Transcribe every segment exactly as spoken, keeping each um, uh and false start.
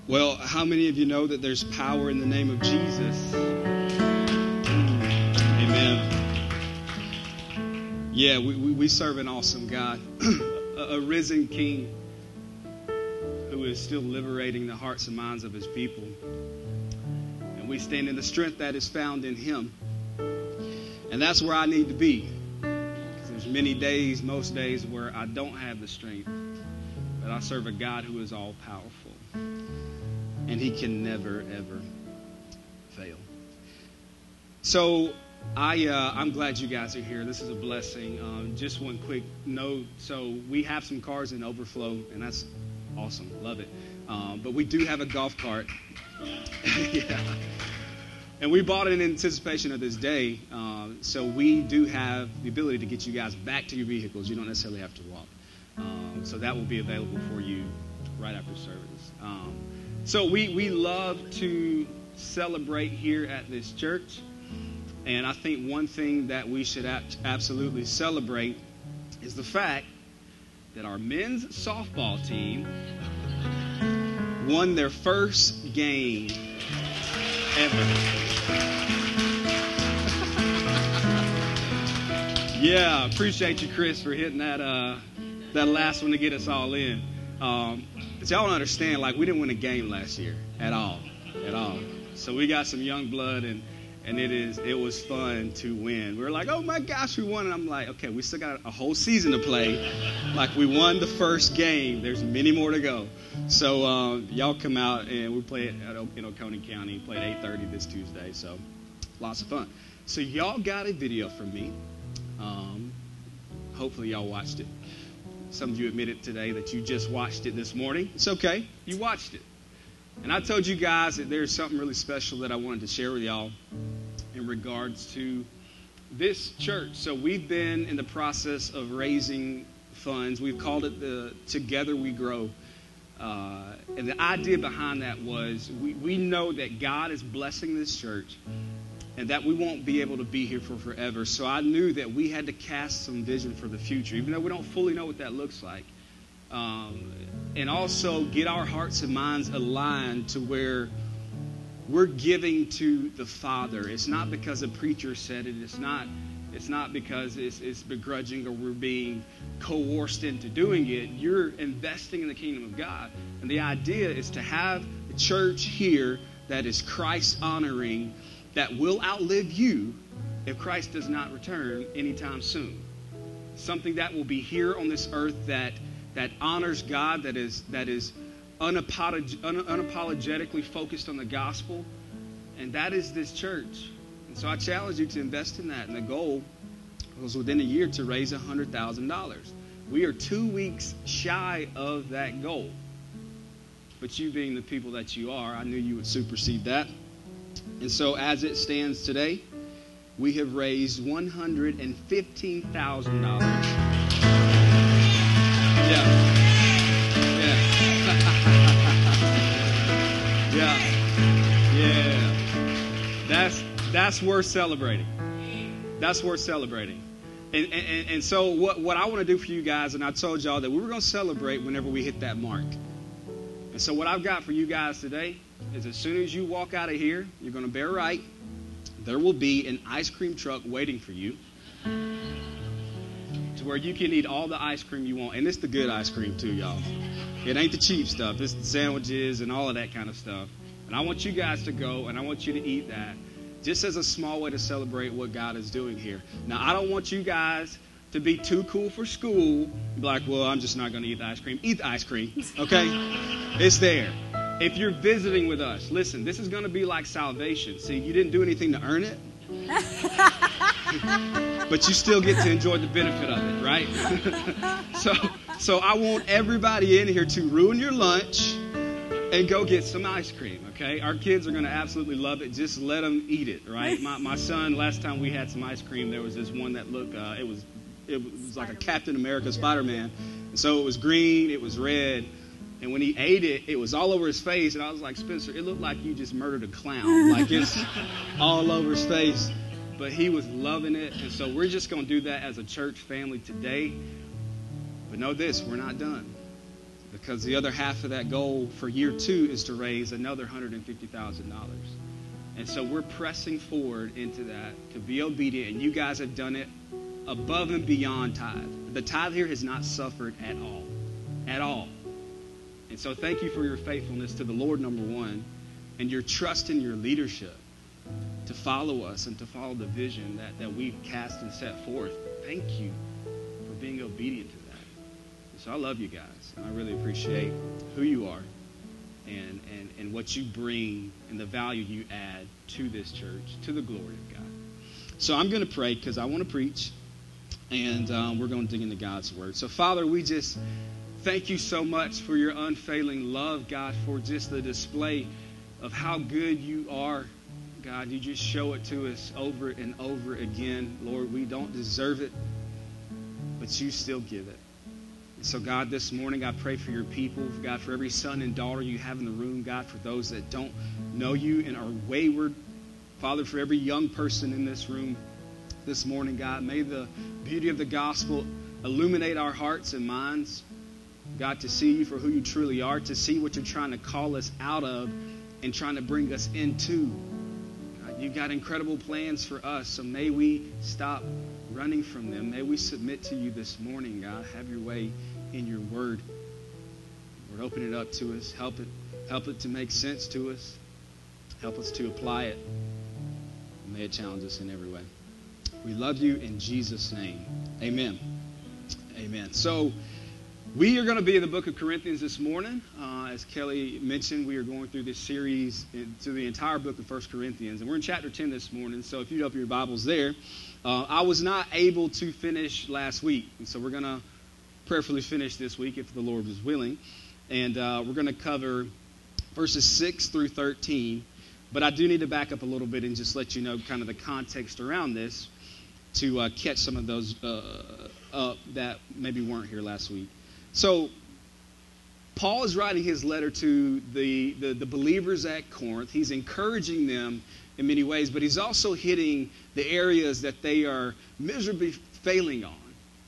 Well, how many of you know that there's power in the name of Jesus? Amen. Yeah, we, we, we serve an awesome God, a, a risen King who is still liberating the hearts and minds of his people. And we stand in the strength that is found in him. And that's where I need to be. Because there's many days, most days, where I don't have the strength. But I serve a God who is all powerful. And he can never, ever fail. So I, uh, I'm glad you guys are here. This is a blessing. Um, just one quick note. So we have some cars in overflow, and that's awesome. Love it. Um, but we do have a golf cart. Yeah. And we bought it in anticipation of this day. Uh, so we do have the ability to get you guys back to your vehicles. You don't necessarily have to walk. Um, so that will be available for you right after service. Um, So we, we love to celebrate here at this church. And I think one thing that we should absolutely celebrate is the fact that our men's softball team won their first game ever. Yeah, appreciate you, Chris, for hitting that uh, that last one to get us all in. Um, But y'all don't understand, like, we didn't win a game last year at all, at all. So we got some young blood, and, and it is it was fun to win. We were like, oh, my gosh, we won. And I'm like, okay, we still got a whole season to play. Like, we won the first game. There's many more to go. So um, y'all come out, and we play at, in Oconee County. Played eight thirty this Tuesday, so lots of fun. So y'all got a video from me. Um, hopefully y'all watched it. Some of you admitted today that you just watched it this morning. It's okay. You watched it. And I told you guys that there's something really special that I wanted to share with y'all in regards to this church. So we've been in the process of raising funds. We've called it the Together We Grow. Uh, and the idea behind that was we, we know that God is blessing this church and that we won't be able to be here for forever. So I knew that we had to cast some vision for the future, even though we don't fully know what that looks like. Um, and also get our hearts and minds aligned to where we're giving to the Father. It's not because a preacher said it. It's not, it's not because it's, it's begrudging or we're being coerced into doing it. You're investing in the kingdom of God. And the idea is to have a church here that is Christ-honoring, that will outlive you if Christ does not return anytime soon. Something that will be here on this earth that that honors God, that is that is unapolog- un- unapologetically focused on the gospel, and that is this church. And so I challenge you to invest in that. And the goal was within a year to raise one hundred thousand dollars. We are two weeks shy of that goal. But you being the people that you are, I knew you would supersede that. And so as it stands today, we have raised one hundred fifteen thousand dollars. Yeah. Yeah. Yeah. Yeah. That's that's worth celebrating. That's worth celebrating. And, and, and so what, what I want to do for you guys, and I told y'all that we were going to celebrate whenever we hit that mark. And so what I've got for you guys today is as soon as you walk out of here, you're going to bear right. There will be an ice cream truck waiting for you to where you can eat all the ice cream you want. And it's the good ice cream too, y'all. It ain't the cheap stuff. It's the sandwiches and all of that kind of stuff. And I want you guys to go and I want you to eat that just as a small way to celebrate what God is doing here. Now, I don't want you guys to be too cool for school. Be like, well, I'm just not going to eat the ice cream. Eat the ice cream, okay? It's there. If you're visiting with us, listen, this is going to be like salvation. See, you didn't do anything to earn it, but you still get to enjoy the benefit of it, right? so, so I want everybody in here to ruin your lunch and go get some ice cream, okay? Our kids are going to absolutely love it. Just let them eat it, right? My, my son, last time we had some ice cream, there was this one that looked, uh, it was it was like a Captain America Spider-Man. And so it was green, it was red. And when he ate it, it was all over his face. And I was like, Spencer, it looked like you just murdered a clown. Like it's all over his face. But he was loving it. And so we're just going to do that as a church family today. But know this, we're not done. Because the other half of that goal for year two is to raise another one hundred fifty thousand dollars. And so we're pressing forward into that to be obedient. And you guys have done it above and beyond tithe. The tithe here has not suffered at all. At all. And so thank you for your faithfulness to the Lord, number one, and your trust in your leadership to follow us and to follow the vision that, that we've cast and set forth. Thank you for being obedient to that. And so I love you guys. And I really appreciate who you are. And, and, and what you bring and the value you add to this church, to the glory of God. So I'm going to pray because I want to preach, and um, we're going to dig into God's word. So, Father, we just thank you so much for your unfailing love, God, for just the display of how good you are. God, you just show it to us over and over again. Lord, we don't deserve it, but you still give it. So, God, this morning I pray for your people, God, for every son and daughter you have in the room, God, for those that don't know you and are wayward. Father, for every young person in this room this morning, God, may the beauty of the gospel illuminate our hearts and minds, God, to see you for who you truly are, to see what you're trying to call us out of and trying to bring us into. God, you've got incredible plans for us, so may we stop running from them. May we submit to you this morning, God. Have your way in your word. Lord, open it up to us. Help it, help it to make sense to us. Help us to apply it. And may it challenge us in every way. We love you in Jesus' name. Amen. Amen. So we are going to be in the book of Corinthians this morning. Uh, as Kelly mentioned, we are going through this series through the entire book of First Corinthians. And we're in chapter ten this morning. So if you'd open your Bibles there. Uh, I was not able to finish last week. And so we're going to prayerfully finish this week if the Lord is willing. And uh, we're going to cover verses six through thirteen. But I do need to back up a little bit and just let you know kind of the context around this to uh, catch some of those uh, up that maybe weren't here last week. So Paul is writing his letter to the, the, the believers at Corinth. He's encouraging them in many ways, but he's also hitting the areas that they are miserably failing on.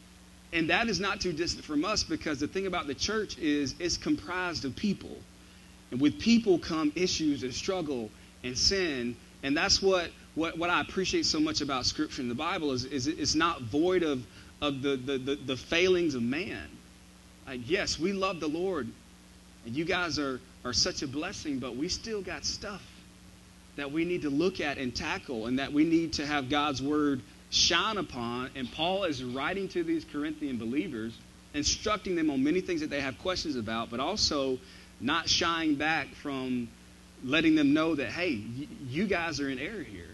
And that is not too distant from us, because the thing about the church is it's comprised of people. And with people come issues and struggle and sin. And that's what, what, what I appreciate so much about Scripture in the Bible is, is it's not void of, of the, the, the, the failings of man. Like, yes, we love the Lord, and you guys are, are such a blessing, but we still got stuff that we need to look at and tackle, and that we need to have God's word shine upon. And Paul is writing to these Corinthian believers, instructing them on many things that they have questions about, but also not shying back from letting them know that, hey, y- you guys are in error here.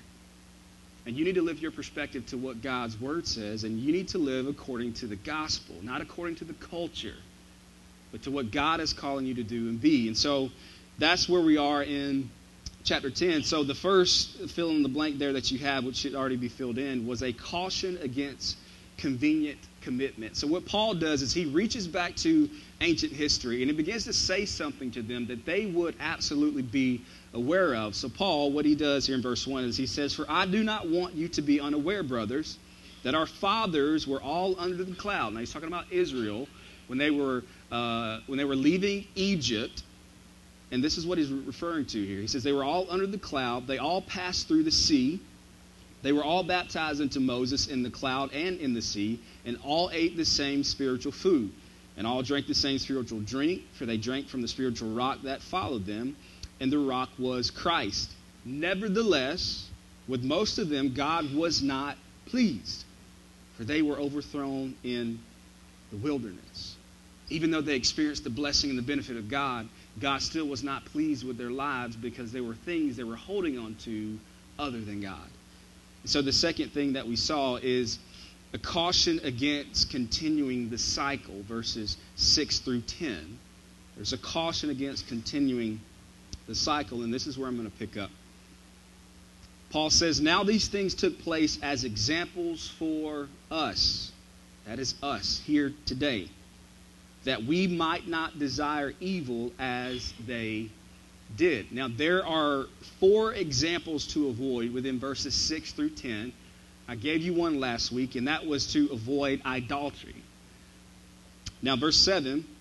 And you need to live your perspective to what God's word says, and you need to live according to the gospel, not according to the culture, but to what God is calling you to do and be. And so that's where we are in chapter ten. So the first fill in the blank there that you have, which should already be filled in, was a caution against convenient commitment. So what Paul does is he reaches back to ancient history, and he begins to say something to them that they would absolutely be aware of. So Paul, what he does here in verse one is he says, "For I do not want you to be unaware, brothers, that our fathers were all under the cloud." Now he's talking about Israel when they were uh, when they were leaving Egypt. And this is what he's referring to here. He says they were all under the cloud. They all passed through the sea. They were all baptized into Moses in the cloud and in the sea, and all ate the same spiritual food, and all drank the same spiritual drink, for they drank from the spiritual rock that followed them, and the rock was Christ. Nevertheless, with most of them, God was not pleased, for they were overthrown in the wilderness. Even though they experienced the blessing and the benefit of God, God still was not pleased with their lives, because there were things they were holding on to other than God. So the second thing that we saw is a caution against continuing the cycle, verses six through ten. There's a caution against continuing the cycle, and this is where I'm going to pick up. Paul says, "Now these things took place as examples for us," that is us here today, "that we might not desire evil as they did." Now, there are four examples to avoid within verses six through ten. I gave you one last week, and that was to avoid idolatry. Now, verse seven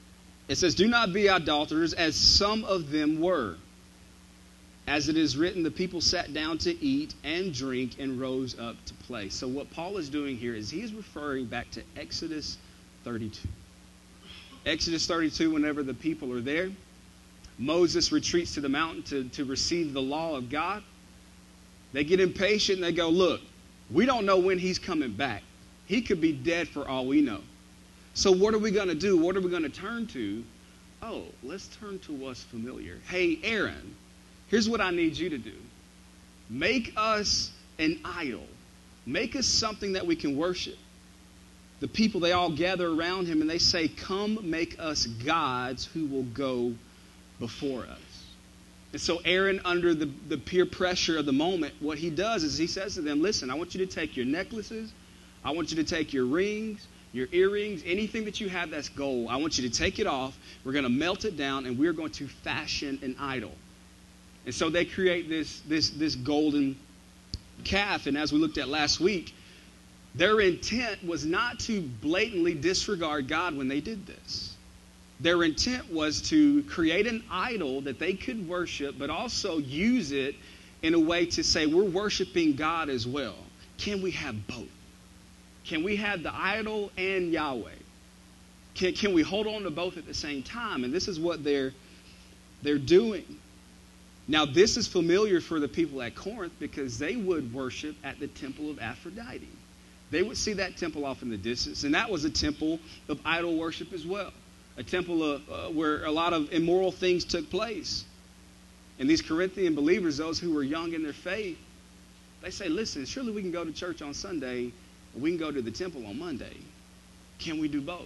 It says, do not be idolaters as some of them were. As it is written, the people sat down to eat and drink and rose up to play. So what Paul is doing here is he is referring back to Exodus thirty-two. Exodus thirty-two, whenever the people are there, Moses retreats to the mountain to, to receive the law of God. They get impatient and they go, look, we don't know when he's coming back. He could be dead for all we know. So what are we going to do? What are we going to turn to? Oh, let's turn to what's familiar. Hey, Aaron, here's what I need you to do. Make us an idol. Make us something that we can worship. The people, they all gather around him and they say, come make us gods who will go before us. And so Aaron, under the, the peer pressure of the moment, what he does is he says to them, listen, I want you to take your necklaces. I want you to take your rings, your earrings, anything that you have that's gold. I want you to take it off. We're going to melt it down and we're going to fashion an idol. And so they create this, this, this golden calf. And as we looked at last week, their intent was not to blatantly disregard God when they did this. Their intent was to create an idol that they could worship, but also use it in a way to say, we're worshiping God as well. Can we have both? Can we have the idol and Yahweh? Can, can we hold on to both at the same time? And this is what they're, they're doing. Now, this is familiar for the people at Corinth because they would worship at the temple of Aphrodite. They would see that temple off in the distance, and that was a temple of idol worship as well. A temple of, uh, where a lot of immoral things took place. And these Corinthian believers, those who were young in their faith, they say, listen, surely we can go to church on Sunday, or we can go to the temple on Monday. Can we do both?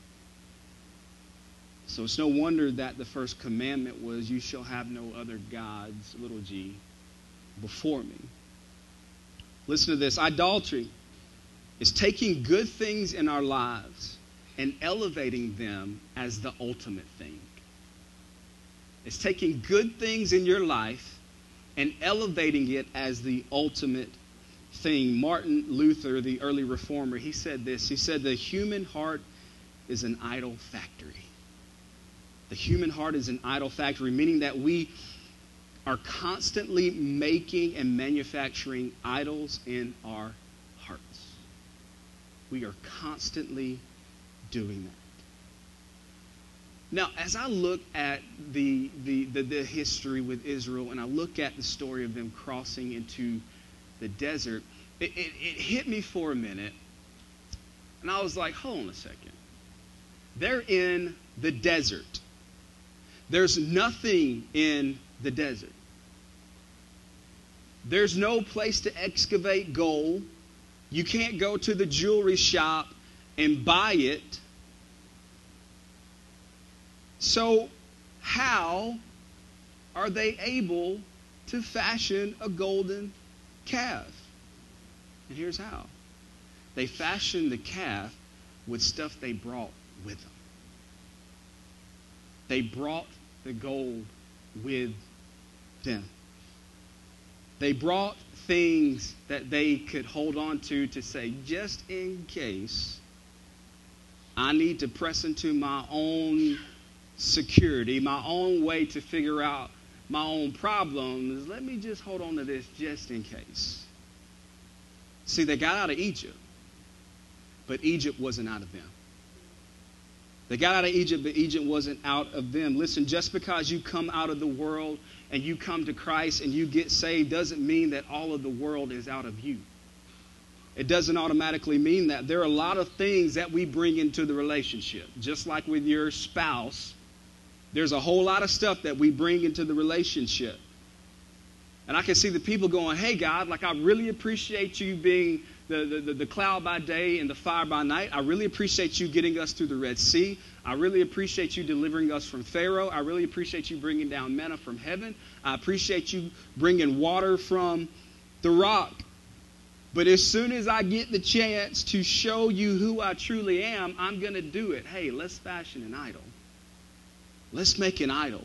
So it's no wonder that the first commandment was, you shall have no other gods, little g, before me. Listen to this. Idolatry is taking good things in our lives and elevating them as the ultimate thing. It's taking good things in your life and elevating it as the ultimate thing. Martin Luther, the early reformer, he said this. He said, the human heart is an idol factory. The human heart is an idol factory, meaning that we are constantly making and manufacturing idols in our hearts. We are constantly doing that. Now, as I look at the, the, the, the history with Israel and I look at the story of them crossing into the desert, it, it, it hit me for a minute. And I was like, hold on a second. They're in the desert. There's nothing in the desert. There's no place to excavate gold. You can't go to the jewelry shop and buy it. So how are they able to fashion a golden calf? And here's how. They fashioned the calf with stuff they brought with them. They brought the gold with them. They brought things that they could hold on to to say, just in case I need to press into my own security, my own way to figure out my own problems, let me just hold on to this just in case. See, they got out of Egypt, but Egypt wasn't out of them. They got out of Egypt, but Egypt wasn't out of them. Listen, just because you come out of the world and you come to Christ and you get saved doesn't mean that all of the world is out of you. It doesn't automatically mean that. There are a lot of things that we bring into the relationship. Just like with your spouse, there's a whole lot of stuff that we bring into the relationship. And I can see the people going, hey, God, like I really appreciate you being the, the, the cloud by day and the fire by night. I really appreciate you getting us through the Red Sea. I really appreciate you delivering us from Pharaoh. I really appreciate you bringing down manna from heaven. I appreciate you bringing water from the rock. But as soon as I get the chance to show you who I truly am, I'm going to do it. Hey, let's fashion an idol. Let's make an idol.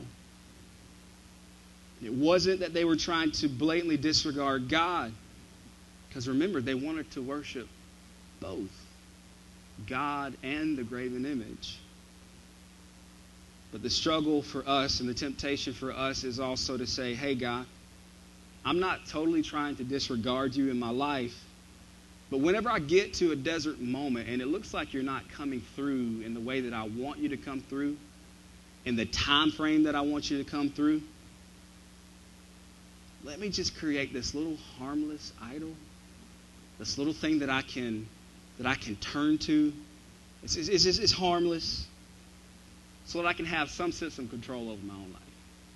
It wasn't that they were trying to blatantly disregard God. Because remember, they wanted to worship both God and the graven image. But the struggle for us and the temptation for us is also to say, hey, God, I'm not totally trying to disregard you in my life, but whenever I get to a desert moment and it looks like you're not coming through in the way that I want you to come through, in the time frame that I want you to come through, let me just create this little harmless idol, this little thing that I can that I can turn to. It's, it's, it's, it's harmless, so that I can have some sense of control over my own life.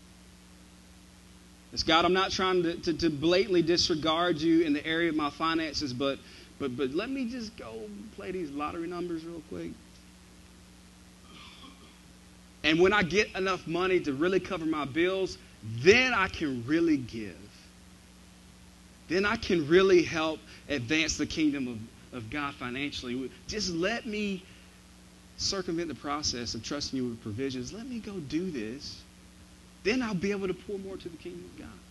It's, God, I'm not trying to, to, to blatantly disregard you in the area of my finances, but but but let me just go play these lottery numbers real quick. And when I get enough money to really cover my bills, then I can really give. Then I can really help advance the kingdom of, of God financially. Just let me circumvent the process of trusting you with provisions. Let me go do this. Then I'll be able to pour more to the kingdom of God.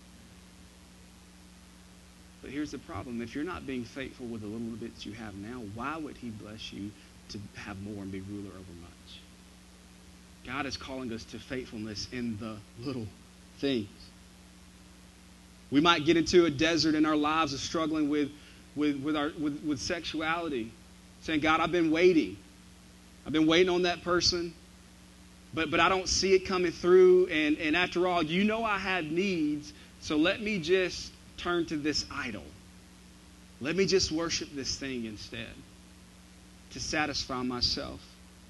But here's the problem. If you're not being faithful with the little bits you have now, why would he bless you to have more and be ruler over much? God is calling us to faithfulness in the little things. We might get into a desert in our lives of struggling with, with, with, our, with, with sexuality. Saying, God, I've been waiting. I've been waiting on that person. But but I don't see it coming through. And, and after all, you know I have needs. So let me just turn to this idol. Let me just worship this thing instead to satisfy myself.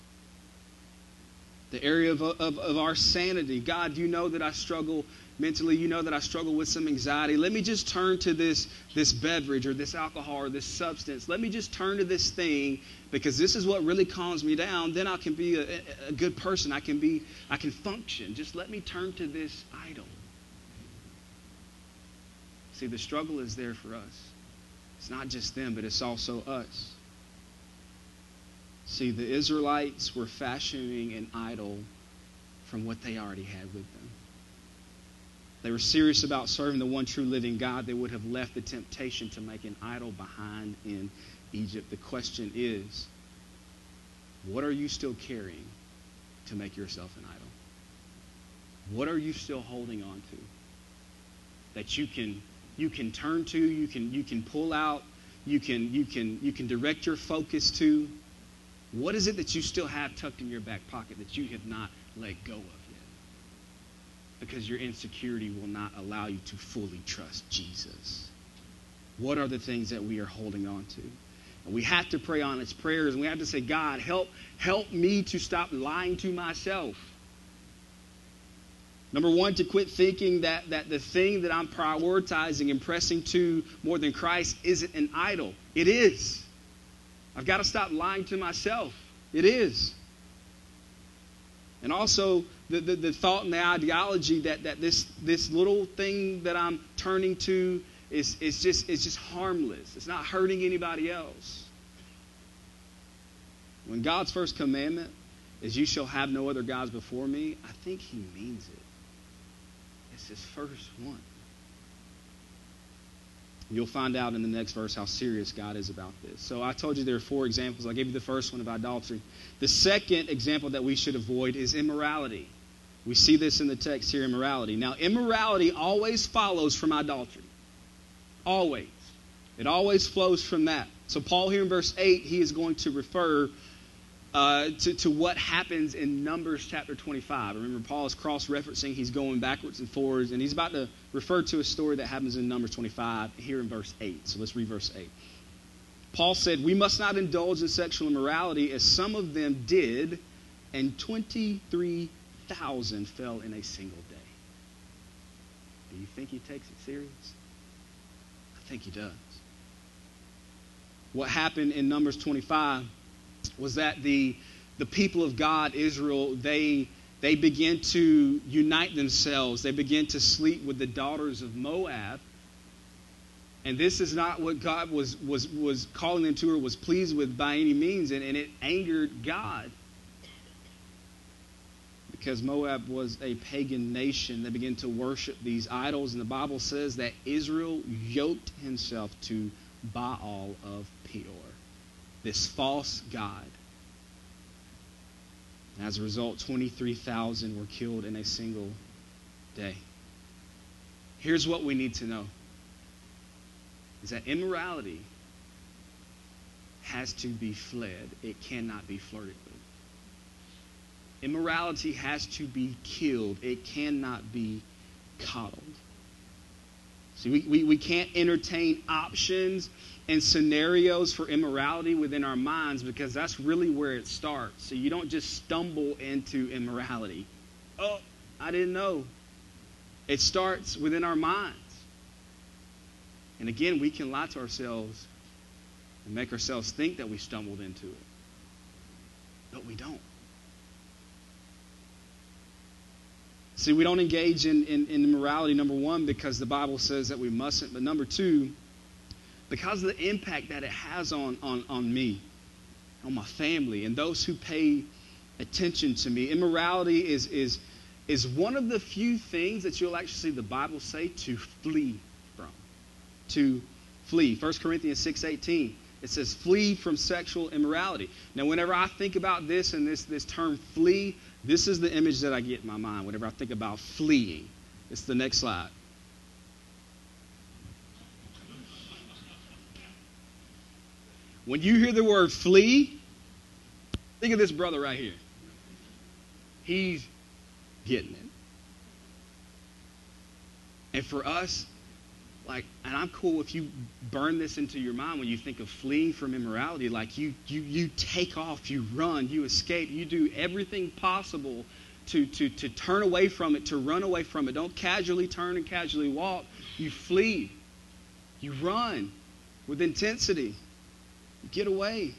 The area of, of, of our sanity. God, you know that I struggle mentally. You know that I struggle with some anxiety. Let me just turn to this, this beverage or this alcohol or this substance. Let me just turn to this thing because this is what really calms me down. Then I can be a, a good person. I can be, I can function. Just let me turn to this idol. See, the struggle is there for us. It's not just them, but it's also us. See, the Israelites were fashioning an idol from what they already had with them. They were serious about serving the one true living God. They would have left the temptation to make an idol behind in Egypt. The question is, what are you still carrying to make yourself an idol? What are you still holding on to that you can you can turn to, you can you can pull out, you can you can you can direct your focus to? What is it that you still have tucked in your back pocket that you have not let go of yet? Because your insecurity will not allow you to fully trust Jesus. What are the things that we are holding on to? And we have to pray honest prayers, and we have to say, God, help, help me to stop lying to myself. Number one, to quit thinking that, that the thing that I'm prioritizing and pressing to more than Christ isn't an idol. It is. I've got to stop lying to myself. It is. And also the, the, the thought and the ideology that, that this, this little thing that I'm turning to is, is just, is just harmless. It's not hurting anybody else. When God's first commandment is you shall have no other gods before me, I think he means it. It's his first one. You'll find out in the next verse how serious God is about this. So I told you there are four examples. I gave you the first one of idolatry. The second example that we should avoid is immorality. We see this in the text here, immorality. Now, immorality always follows from idolatry. Always. It always flows from that. So Paul here in verse eight, he is going to refer uh, to, to what happens in Numbers chapter twenty-five. Remember, Paul is cross-referencing. He's going backwards and forwards. And he's about to refer to a story that happens in Numbers twenty-five here in verse eight. So let's read verse eight. Paul said, we must not indulge in sexual immorality as some of them did, and twenty-three thousand fell in a single day. Do you think he takes it serious? I think he does. What happened in Numbers twenty-five was that the, the people of God, Israel, they, they began to unite themselves. They began to sleep with the daughters of Moab. And this is not what God was, was, was calling them to or was pleased with by any means. And, and it angered God. Because Moab was a pagan nation. They began to worship these idols. And the Bible says that Israel yoked himself to Baal of Peor, this false god. And as a result, twenty-three thousand were killed in a single day. Here's what we need to know, is that immorality has to be fled. It cannot be flirted with. Immorality has to be killed. It cannot be coddled. See, we, we, we can't entertain options and scenarios for immorality within our minds, because that's really where it starts. So you don't just stumble into immorality. Oh, I didn't know. It starts within our minds. And again, we can lie to ourselves and make ourselves think that we stumbled into it. But we don't. See, we don't engage in, in, in immorality, number one, because the Bible says that we mustn't. But number two, because of the impact that it has on, on, on me, on my family, and those who pay attention to me. Immorality is, is, is one of the few things that you'll actually see the Bible say to flee from. To flee. First Corinthians six eighteen. It says, flee from sexual immorality. Now, whenever I think about this and this, this term flee, this is the image that I get in my mind whenever I think about fleeing. It's the next slide. When you hear the word flee, think of this brother right here. He's getting it. And for us, like, and I'm cool if you burn this into your mind when you think of fleeing from immorality, like you you you take off, you run, you escape, you do everything possible to, to, to turn away from it, to run away from it. Don't casually turn and casually walk. You flee. You run with intensity. You get away.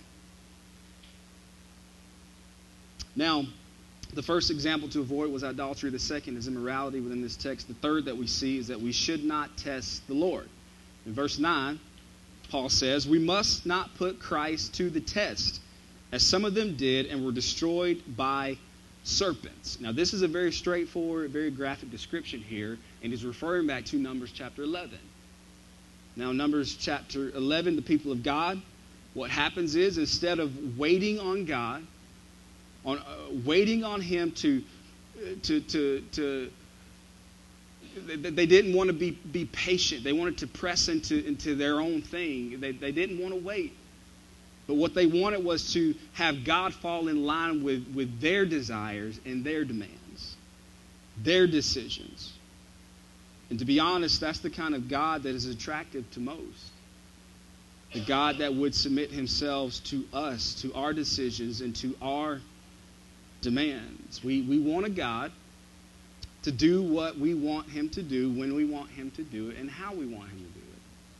Now, the first example to avoid was idolatry. The second is immorality within this text. The third that we see is that we should not test the Lord. In verse nine, Paul says, we must not put Christ to the test, as some of them did and were destroyed by serpents. Now, this is a very straightforward, very graphic description here, and is referring back to Numbers chapter eleven. Now, Numbers chapter eleven, the people of God, what happens is, instead of waiting on God, on uh, waiting on him to, to, to, to, they, they didn't want to be, be patient. They wanted to press into, into their own thing. They, they didn't want to wait. But what they wanted was to have God fall in line with, with their desires and their demands, their decisions. And to be honest, that's the kind of God that is attractive to most. The God that would submit himself to us, to our decisions, and to our demands. We, we want a God to do what we want him to do, when we want him to do it, and how we want him to do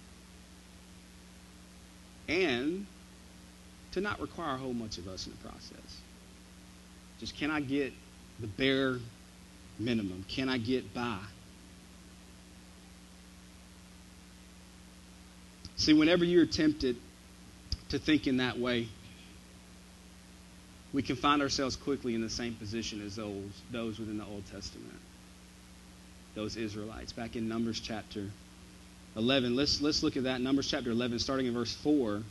it. And to not require a whole much of us in the process. Just, can I get the bare minimum? Can I get by? See, whenever you're tempted to think in that way, we can find ourselves quickly in the same position as those, those within the Old Testament. Those Israelites. Back in Numbers chapter eleven. Let's, let's look at that. Numbers chapter eleven, starting in verse four.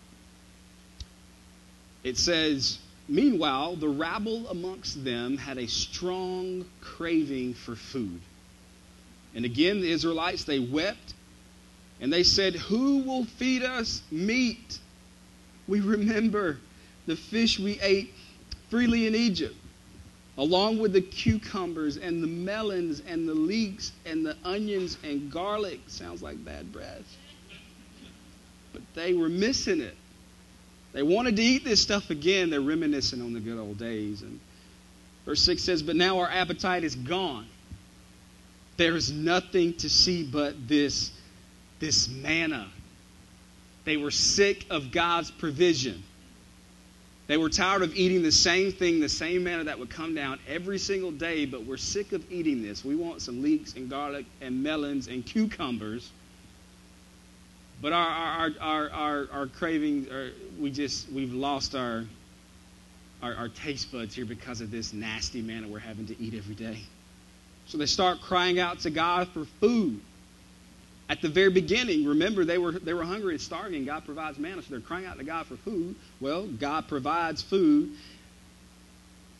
It says, meanwhile, the rabble amongst them had a strong craving for food. And again, the Israelites, they wept. And they said, who will feed us meat? We remember the fish we ate freely in Egypt, along with the cucumbers and the melons and the leeks and the onions and garlic. Sounds like bad breath. But they were missing it. They wanted to eat this stuff again. They're reminiscing on the good old days. And verse six says, but now our appetite is gone. There is nothing to see but this, this manna. They were sick of God's provision. They were tired of eating the same thing, the same manna that would come down every single day, but we're sick of eating this. We want some leeks and garlic and melons and cucumbers. But our our our our, our cravings, are, we just we've lost our, our our taste buds here because of this nasty manna we're having to eat every day. So they start crying out to God for food. At the very beginning, remember, they were they were hungry and starving. God provides manna, so they're crying out to God for food. Well, God provides food.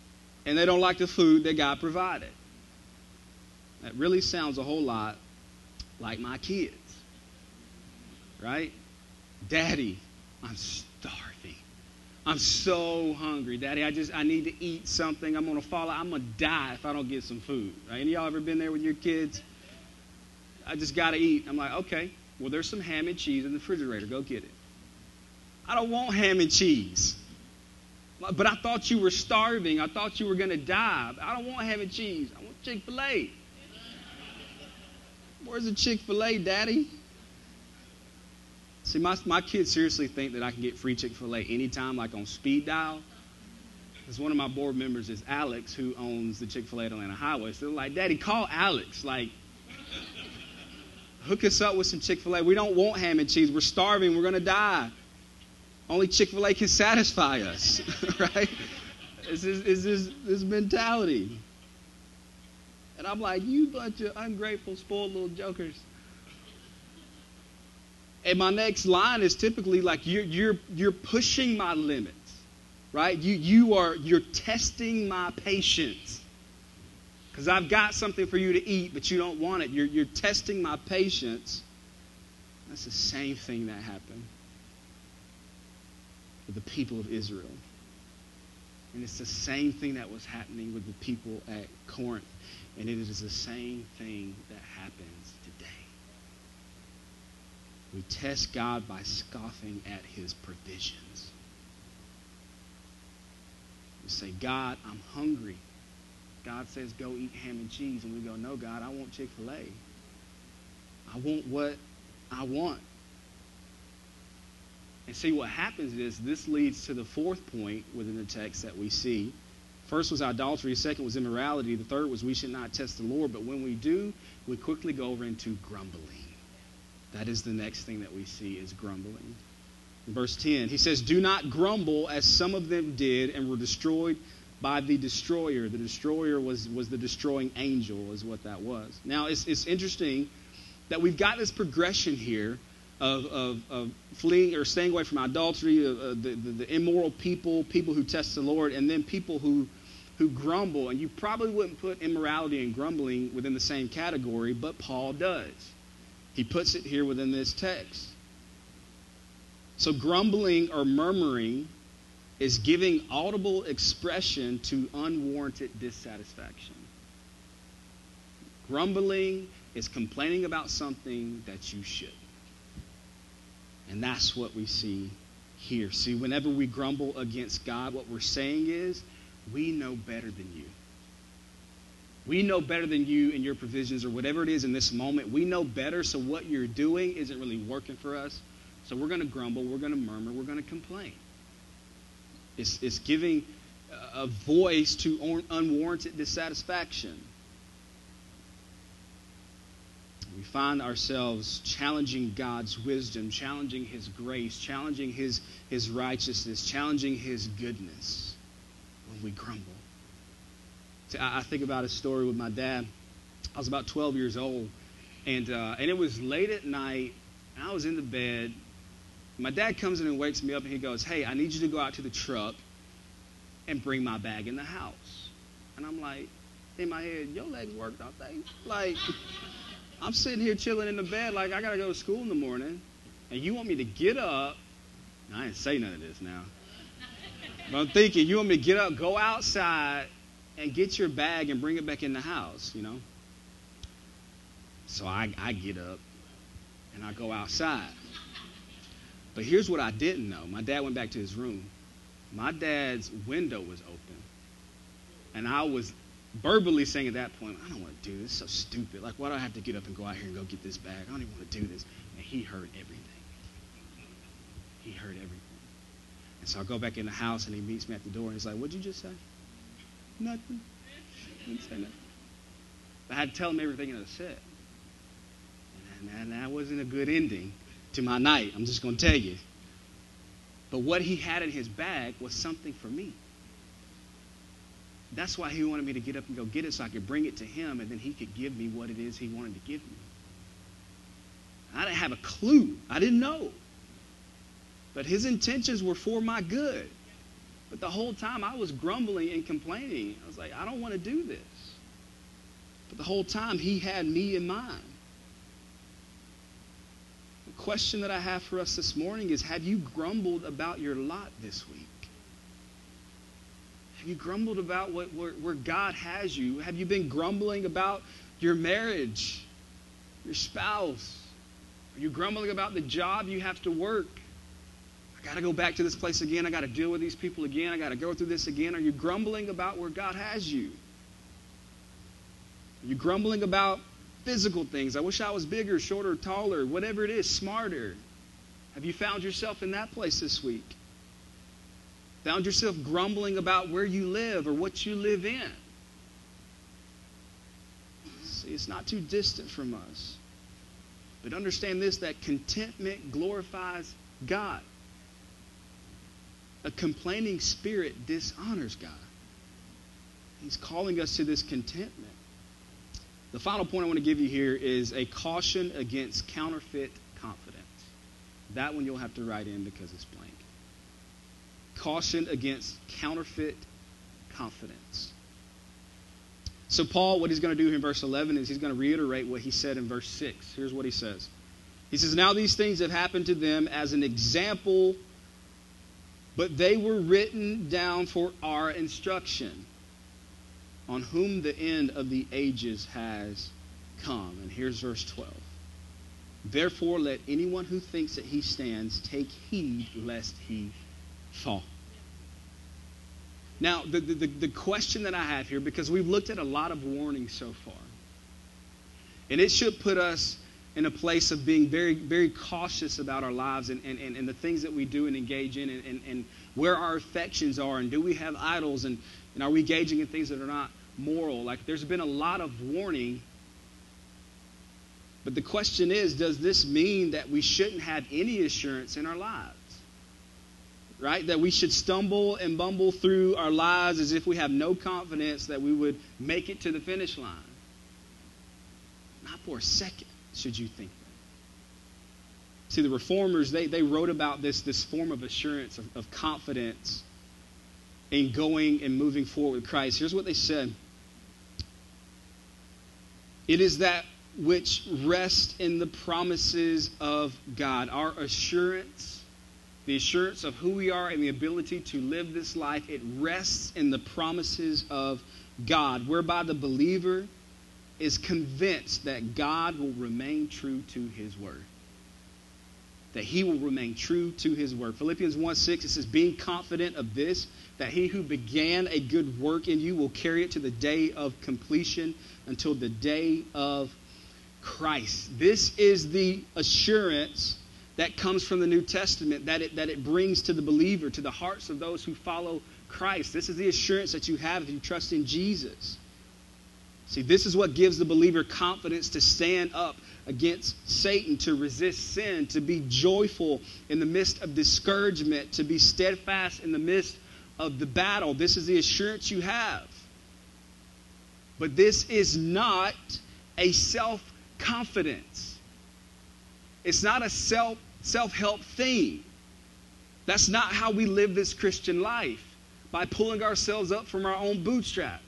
and they don't like the food that God provided. That really sounds a whole lot like my kids, right? Daddy, I'm starving. I'm so hungry. Daddy, I just, I need to eat something. I'm going to fall out. I'm going to die if I don't get some food. Right? Any of y'all ever been there with your kids? I just got to eat. I'm like, okay, well, there's some ham and cheese in the refrigerator. Go get it. I don't want ham and cheese. But I thought you were starving. I thought you were going to die. I don't want ham and cheese. I want Chick-fil-A. Where's the Chick-fil-A, Daddy? See, my, my kids seriously think that I can get free Chick-fil-A anytime, like on speed dial. Because one of my board members is Alex, who owns the Chick-fil-A at Atlanta Highway. So they're like, Daddy, call Alex. Like, hook us up with some Chick-fil-A. We don't want ham and cheese. We're starving. We're going to die. Only Chick-fil-A can satisfy us, right? It's this, it's this, this mentality. And I'm like, you bunch of ungrateful, spoiled little jokers. And my next line is typically like, you're you're you're pushing my limits, right? You you are you're testing my patience, because I've got something for you to eat, but you don't want it. You're you're testing my patience. That's the same thing that happened with the people of Israel, and it's the same thing that was happening with the people at Corinth, and it is the same thing that happens today. We test God by scoffing at his provisions. We say, God, I'm hungry. God says, go eat ham and cheese. And we go, no, God, I want Chick-fil-A. I want what I want. And see, what happens is this leads to the fourth point within the text that we see. First was idolatry. Second was immorality. The third was we should not test the Lord. But when we do, we quickly go over into grumbling. That is the next thing that we see is grumbling. In verse ten, he says, do not grumble as some of them did and were destroyed by the destroyer. The destroyer was, was the destroying angel is what that was. Now, it's, it's interesting that we've got this progression here of, of, of fleeing or staying away from idolatry, uh, the, the, the immoral people, people who test the Lord, and then people who, who grumble. And you probably wouldn't put immorality and grumbling within the same category, but Paul does. He puts it here within this text. So grumbling or murmuring is giving audible expression to unwarranted dissatisfaction. Grumbling is complaining about something that you shouldn't. And that's what we see here. See, whenever we grumble against God, what we're saying is, we know better than you. We know better than you and your provisions or whatever it is in this moment. We know better, so what you're doing isn't really working for us. So we're going to grumble, we're going to murmur, we're going to complain. It's, it's giving a voice to unwarranted dissatisfaction. We find ourselves challenging God's wisdom, challenging his grace, challenging his, his righteousness, challenging his goodness when we grumble. I think about a story with my dad. I was about twelve years old, and uh, and it was late at night, and I was in the bed. My dad comes in and wakes me up, and he goes, hey, I need you to go out to the truck and bring my bag in the house. And I'm like, in my head, your legs work, don't they? Like, I'm sitting here chilling in the bed like I got to go to school in the morning, and you want me to get up. I didn't say none of this now. But I'm thinking, you want me to get up, go outside, and get your bag and bring it back in the house, you know. So I, I get up and I go outside. But here's what I didn't know. My dad went back to his room. My dad's window was open. And I was verbally saying at that point, I don't want to do this. It's so stupid. Like, why do I have to get up and go out here and go get this bag? I don't even want to do this. And he heard everything. He heard everything. And so I go back in the house and he meets me at the door and he's like, what'd you just say? Nothing. Didn't say nothing. I had to tell him everything that I said. And, and that wasn't a good ending to my night. I'm just going to tell you. But what he had in his bag was something for me. That's why he wanted me to get up and go get it so I could bring it to him and then he could give me what it is he wanted to give me. I didn't have a clue. I didn't know. But his intentions were for my good. But the whole time I was grumbling and complaining. I was like, I don't want to do this. But the whole time he had me in mind. The question that I have for us this morning is, have you grumbled about your lot this week? Have you grumbled about what, where, where God has you? Have you been grumbling about your marriage, your spouse? Are you grumbling about the job you have to work? I got to go back to this place again. I got to deal with these people again. I got to go through this again. Are you grumbling about where God has you? Are you grumbling about physical things? I wish I was bigger, shorter, taller, whatever it is, smarter. Have you found yourself in that place this week? Found yourself grumbling about where you live or what you live in? See, it's not too distant from us. But understand this, that contentment glorifies God. A complaining spirit dishonors God. He's calling us to this contentment. The final point I want to give you here is a caution against counterfeit confidence. That one you'll have to write in because it's blank. Caution against counterfeit confidence. So Paul, what he's going to do here in verse eleven is he's going to reiterate what he said in verse six. Here's what he says. He says, now these things have happened to them as an example, but they were written down for our instruction, on whom the end of the ages has come. And here's verse twelve. Therefore, let anyone who thinks that he stands take heed lest he fall. Now, the, the, the question that I have here, because we've looked at a lot of warnings so far, and it should put us in a place of being very, very cautious about our lives and, and, and the things that we do and engage in, and, and, and where our affections are, and do we have idols, and, and are we engaging in things that are not moral? Like, there's been a lot of warning. But the question is, does this mean that we shouldn't have any assurance in our lives? Right? That we should stumble and bumble through our lives as if we have no confidence that we would make it to the finish line. Not for a second should you think that. See, the Reformers, they, they wrote about this, this form of assurance, of, of confidence in going and moving forward with Christ. Here's what they said. It is that which rests in the promises of God. Our assurance, the assurance of who we are and the ability to live this life, it rests in the promises of God, whereby the believer is convinced that God will remain true to his word. That he will remain true to his word. Philippians one six, it says, being confident of this, that he who began a good work in you will carry it to the day of completion until the day of Christ. This is the assurance that comes from the New Testament, that it, that it brings to the believer, to the hearts of those who follow Christ. This is the assurance that you have if you trust in Jesus. See, this is what gives the believer confidence to stand up against Satan, to resist sin, to be joyful in the midst of discouragement, to be steadfast in the midst of the battle. This is the assurance you have. But this is not a self-confidence. It's not a self, self-help thing. That's not how we live this Christian life, by pulling ourselves up from our own bootstraps.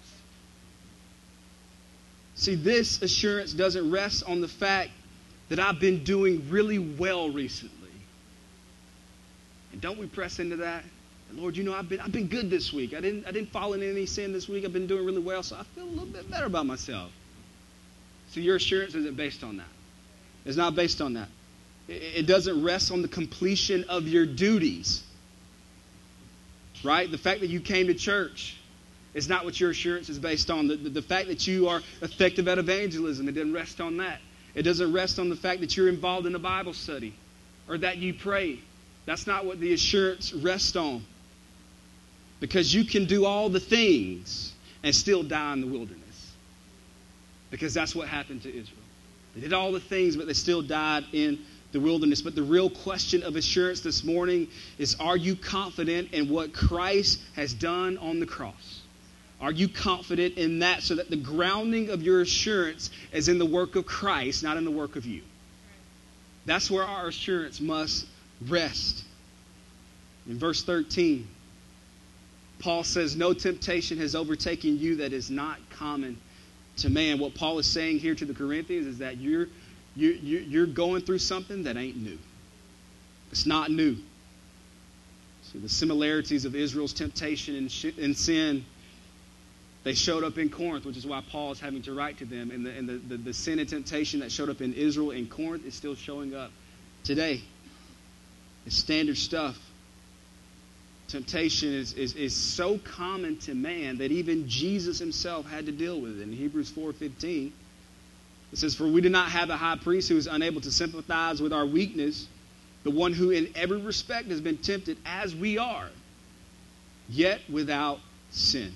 See, this assurance doesn't rest on the fact that I've been doing really well recently. And don't we press into that? And Lord, you know, I've been I've been good this week. I didn't I didn't fall into any sin this week. I've been doing really well, so I feel a little bit better about myself. So your assurance isn't based on that. It's not based on that. It, it doesn't rest on the completion of your duties. Right? The fact that you came to church is not what your assurance is based on. The, the, the fact that you are effective at evangelism, it doesn't rest on that. It doesn't rest on the fact that you're involved in a Bible study or that you pray. That's not what the assurance rests on. Because you can do all the things and still die in the wilderness. Because that's what happened to Israel. They did all the things, but they still died in the wilderness. But the real question of assurance this morning is, are you confident in what Christ has done on the cross? Are you confident in that, so that the grounding of your assurance is in the work of Christ, not in the work of you? That's where our assurance must rest. In verse thirteen, Paul says, no temptation has overtaken you that is not common to man. What Paul is saying here to the Corinthians is that you're, you, you, you're going through something that ain't new. It's not new. So the similarities of Israel's temptation and, sh- and sin, they showed up in Corinth, which is why Paul is having to write to them. And, the, and the, the, the sin and temptation that showed up in Israel and Corinth is still showing up today. It's standard stuff. Temptation is, is, is so common to man that even Jesus himself had to deal with it. In Hebrews four fifteen, it says, for we do not have a high priest who is unable to sympathize with our weakness, the one who in every respect has been tempted as we are, yet without sin.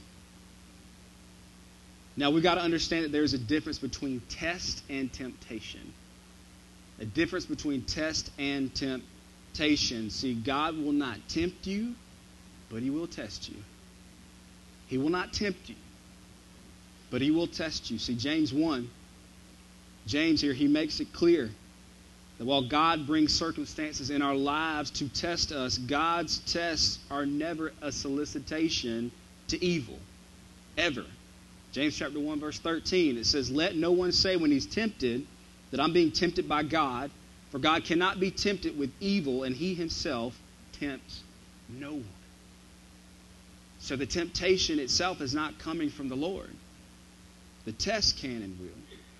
Now we've got to understand that there's a difference between test and temptation. A difference between test and temptation. See, God will not tempt you, but he will test you. He will not tempt you, but he will test you. See, James one, James here, he makes it clear that while God brings circumstances in our lives to test us, God's tests are never a solicitation to evil. Ever. James chapter one, verse thirteen, it says, let no one say when he's tempted that I'm being tempted by God, for God cannot be tempted with evil, and he himself tempts no one. So the temptation itself is not coming from the Lord. The test can and will.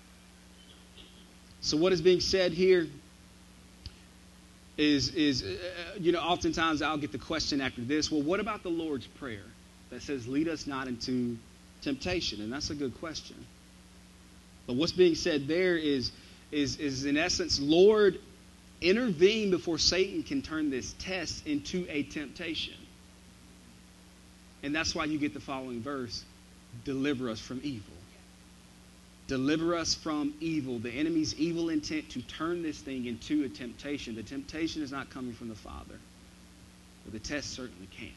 So what is being said here is, is uh, you know, oftentimes I'll get the question after this, well, what about the Lord's Prayer that says, lead us not into temptation? And that's a good question. But what's being said there is, is, is in essence, Lord, intervene before Satan can turn this test into a temptation. And that's why you get the following verse, deliver us from evil. Deliver us from evil, the enemy's evil intent to turn this thing into a temptation. The temptation is not coming from the Father, but the test certainly can.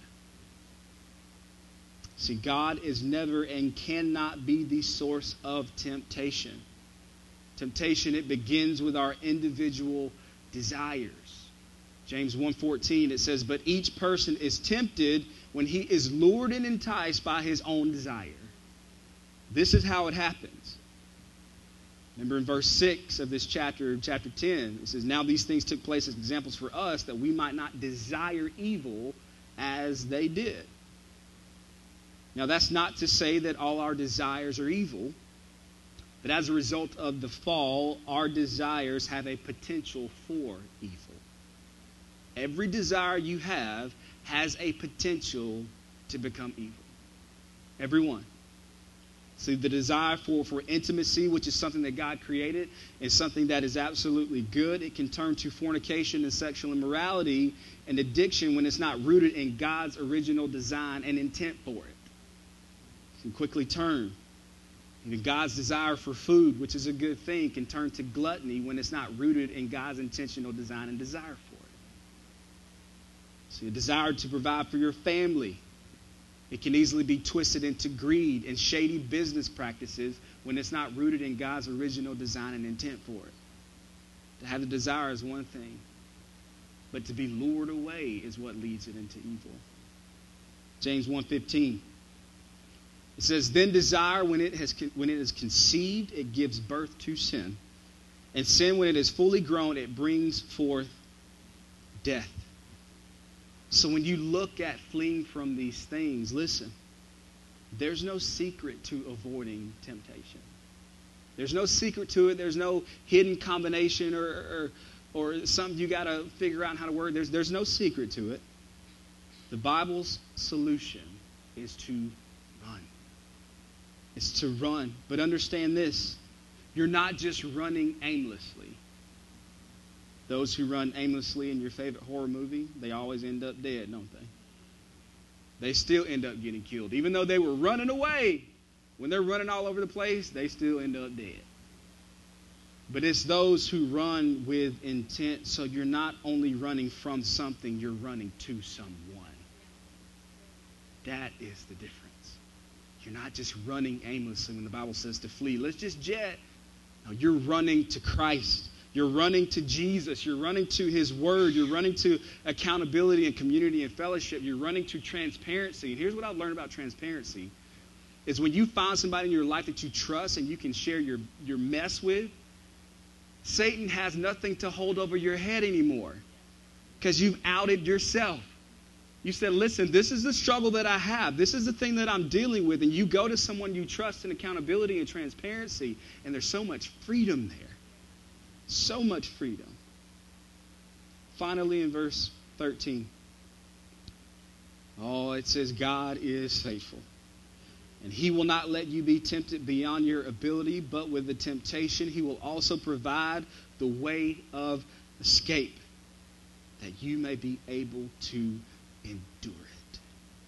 See, God is never and cannot be the source of temptation. Temptation, it begins with our individual desires. James one fourteen, it says, but each person is tempted when he is lured and enticed by his own desire. This is how it happens. Remember in verse six of this chapter, chapter ten, it says, now these things took place as examples for us that we might not desire evil as they did. Now that's not to say that all our desires are evil, but as a result of the fall, our desires have a potential for evil. Every desire you have has a potential to become evil. Every one. See, the desire for, for intimacy, which is something that God created, is something that is absolutely good. It can turn to fornication and sexual immorality and addiction when it's not rooted in God's original design and intent for it. It can quickly turn. Even God's desire for food, which is a good thing, can turn to gluttony when it's not rooted in God's intentional design and desire for it. See, a desire to provide for your family, it can easily be twisted into greed and shady business practices when it's not rooted in God's original design and intent for it. To have the desire is one thing, but to be lured away is what leads it into evil. James one fifteen. It says, then desire, when it has when it is conceived, it gives birth to sin. And sin, when it is fully grown, it brings forth death. So when you look at fleeing from these things, listen, there's no secret to avoiding temptation. There's no secret to it. There's no hidden combination or or, or something you got to figure out how to work. There's, there's no secret to it. The Bible's solution is to run. It's to run. But understand this, you're not just running aimlessly. Those who run aimlessly in your favorite horror movie, they always end up dead, don't they? They still end up getting killed. Even though they were running away, when they're running all over the place, they still end up dead. But it's those who run with intent, so you're not only running from something, you're running to someone. That is the difference. You're not just running aimlessly when the Bible says to flee. Let's just jet. No, you're running to Christ. You're running to Jesus. You're running to his word. You're running to accountability and community and fellowship. You're running to transparency. And here's what I've learned about transparency is when you find somebody in your life that you trust and you can share your, your mess with, Satan has nothing to hold over your head anymore because you've outed yourself. You said, listen, this is the struggle that I have. This is the thing that I'm dealing with. And you go to someone you trust in accountability and transparency, and there's so much freedom there. So much freedom. Finally, in verse thirteen, oh, it says, God is faithful. And he will not let you be tempted beyond your ability, but with the temptation, he will also provide the way of escape, that you may be able to endure it.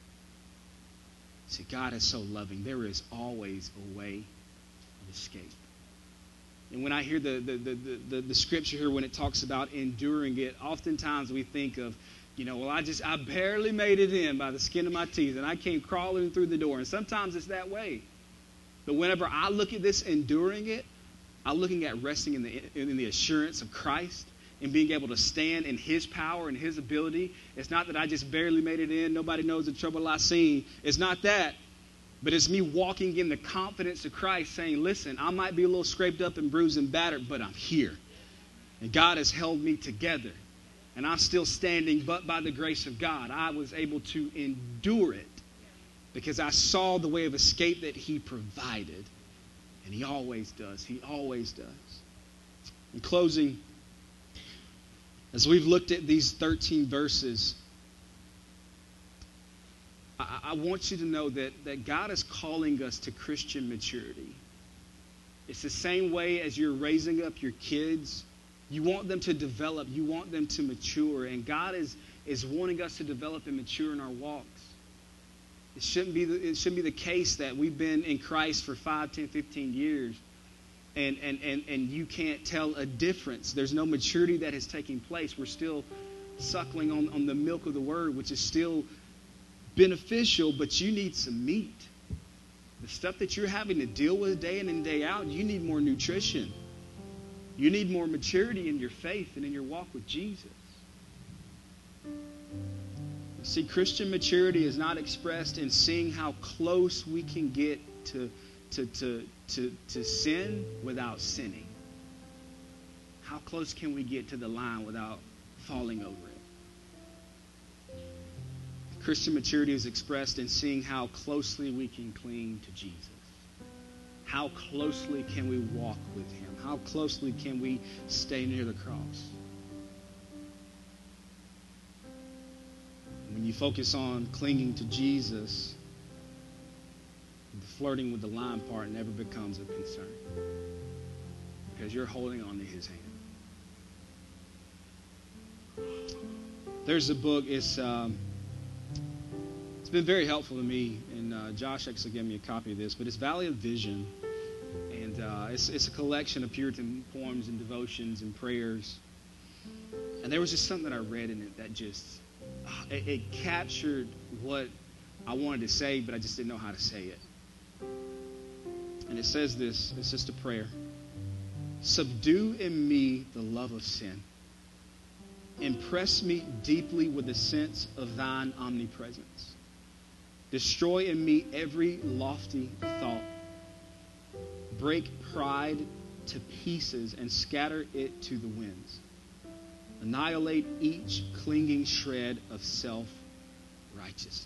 See, God is so loving. There is always a way of escape. And when I hear the, the, the, the, the scripture here, when it talks about enduring it, oftentimes we think of, you know, well, I just, I barely made it in by the skin of my teeth, and I came crawling through the door. And sometimes it's that way. But whenever I look at this enduring it, I'm looking at resting in the, in the assurance of Christ and being able to stand in his power and his ability. It's not that I just barely made it in. Nobody knows the trouble I've seen. It's not that. But it's me walking in the confidence of Christ saying, listen, I might be a little scraped up and bruised and battered, but I'm here. And God has held me together. And I'm still standing, but by the grace of God, I was able to endure it because I saw the way of escape that he provided. And he always does. He always does. In closing, as we've looked at these thirteen verses, I, I want you to know that, that God is calling us to Christian maturity. It's the same way as you're raising up your kids. You want them to develop. You want them to mature. And God is, is wanting us to develop and mature in our walks. It shouldn't be the, it shouldn't be the case that we've been in Christ for five, ten, fifteen years and, and, and, and you can't tell a difference. There's no maturity that is taking place. We're still suckling on, on the milk of the word, which is still beneficial, but you need some meat. The stuff that you're having to deal with day in and day out, you need more nutrition. You need more maturity in your faith and in your walk with Jesus. See, Christian maturity is not expressed in seeing how close we can get to, to, to, to, to sin without sinning. How close can we get to the line without falling over it? Christian maturity is expressed in seeing how closely we can cling to Jesus. How closely can we walk with him? How closely can we stay near the cross? When you focus on clinging to Jesus, the flirting with the line part never becomes a concern because you're holding on to his hand. There's a book. It's um, it's been very helpful to me, and uh, Josh actually gave me a copy of this. But it's Valley of Vision. And uh, it's, it's a collection of Puritan poems and devotions and prayers. And there was just something that I read in it that just, uh, it, it captured what I wanted to say, but I just didn't know how to say it. And it says this, it's just a prayer. Subdue in me the love of sin. Impress me deeply with the sense of thine omnipresence. Destroy in me every lofty thought. Break pride to pieces and scatter it to the winds. Annihilate each clinging shred of self-righteousness.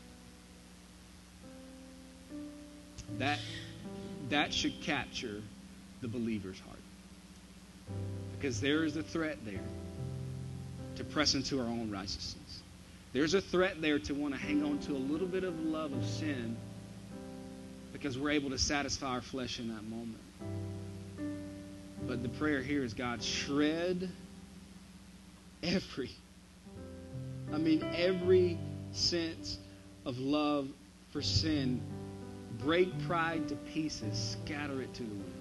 That, that should capture the believer's heart. Because there is a threat there to press into our own righteousness. There's a threat there to want to hang on to a little bit of love of sin because we're able to satisfy our flesh in that moment. But the prayer here is, God, shred every, I mean every sense of love for sin. Break pride to pieces. Scatter it to the wind.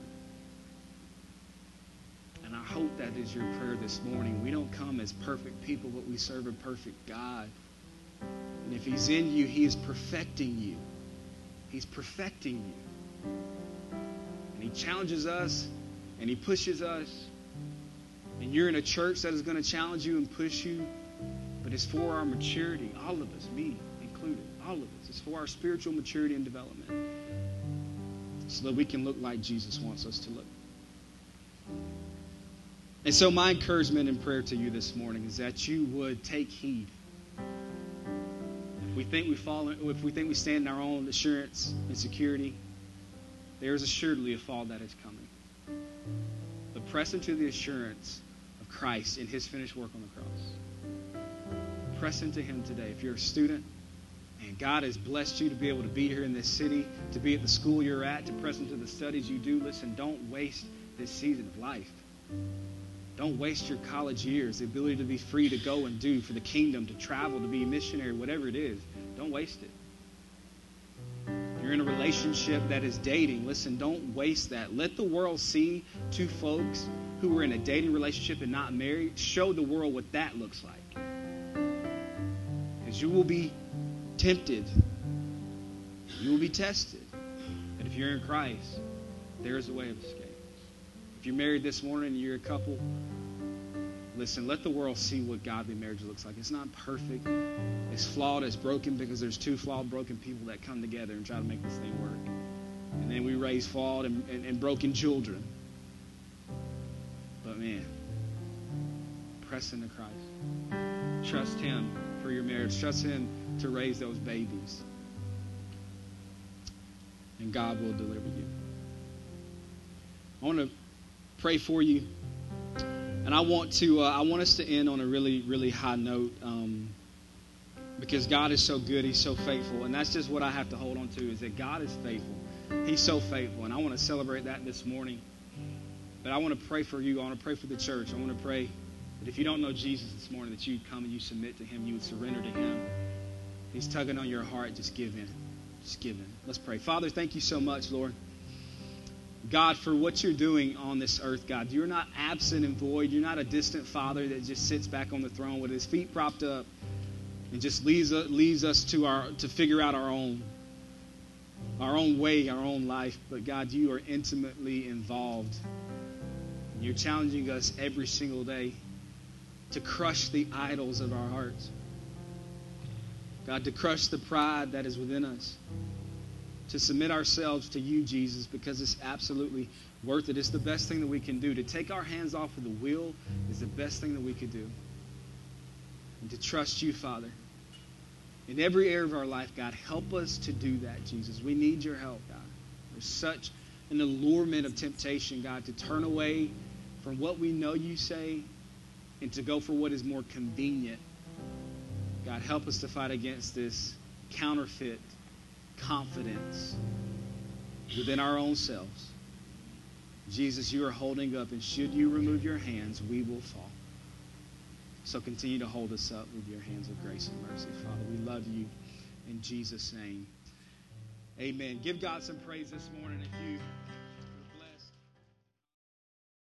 And I hope that is your prayer this morning. We don't come as perfect people, but we serve a perfect God. And if he's in you, he is perfecting you. He's perfecting you. And he challenges us and he pushes us you're in a church that is going to challenge you and push you, but it's for our maturity. All of us, me included, all of us. It's for our spiritual maturity and development so that we can look like Jesus wants us to look. And so my encouragement and prayer to you this morning is that you would take heed. If we think we fall, if we think we stand in our own assurance and security, there is assuredly a fall that is coming. But press into the assurance of Christ in his finished work on the cross. Press into him today. If you're a student and God has blessed you to be able to be here in this city, to be at the school you're at, to press into the studies you do, listen, don't waste this season of life. Don't waste your college years, the ability to be free to go and do for the kingdom, to travel, to be a missionary, whatever it is. Don't waste it. If you're in a relationship that is dating, listen, don't waste that. Let the world see two folks who are in a dating relationship and not married. Show the world what that looks like. Because you will be tempted. You will be tested. But if you're in Christ, there is a way of escape. If you're married this morning and you're a couple, listen, let the world see what godly marriage looks like. It's not perfect. It's flawed. It's broken because there's two flawed, broken people that come together and try to make this thing work. And then we raise flawed and, and, and broken children. But man, press into Christ. Trust him for your marriage. Trust him to raise those babies. And God will deliver you. I want to pray for you. And I want to, uh, I want us to end on a really, really high note um, because God is so good. He's so faithful. And that's just what I have to hold on to is that God is faithful. He's so faithful. And I want to celebrate that this morning. But I want to pray for you. I want to pray for the church. I want to pray that if you don't know Jesus this morning, that you'd come and you submit to him. You would surrender to him. He's tugging on your heart. Just give in. Just give in. Let's pray. Father, thank you so much, Lord. God, for what you're doing on this earth, God. You're not absent and void. You're not a distant father that just sits back on the throne with his feet propped up and just leaves, leaves us to our to figure out our own, our own way, our own life. But God, you are intimately involved. And you're challenging us every single day to crush the idols of our hearts. God, to crush the pride that is within us. To submit ourselves to you, Jesus, because it's absolutely worth it. It's the best thing that we can do. To take our hands off of the wheel is the best thing that we could do. And to trust you, Father. In every area of our life, God, help us to do that, Jesus. We need your help, God. There's such an allurement of temptation, God, to turn away from what we know you say and to go for what is more convenient. God, help us to fight against this counterfeit confidence within our own selves. Jesus, you are holding up, and should you remove your hands, we will fall. So continue to hold us up with your hands of grace and mercy. Father, we love you in Jesus' name. Amen. Give God some praise this morning if you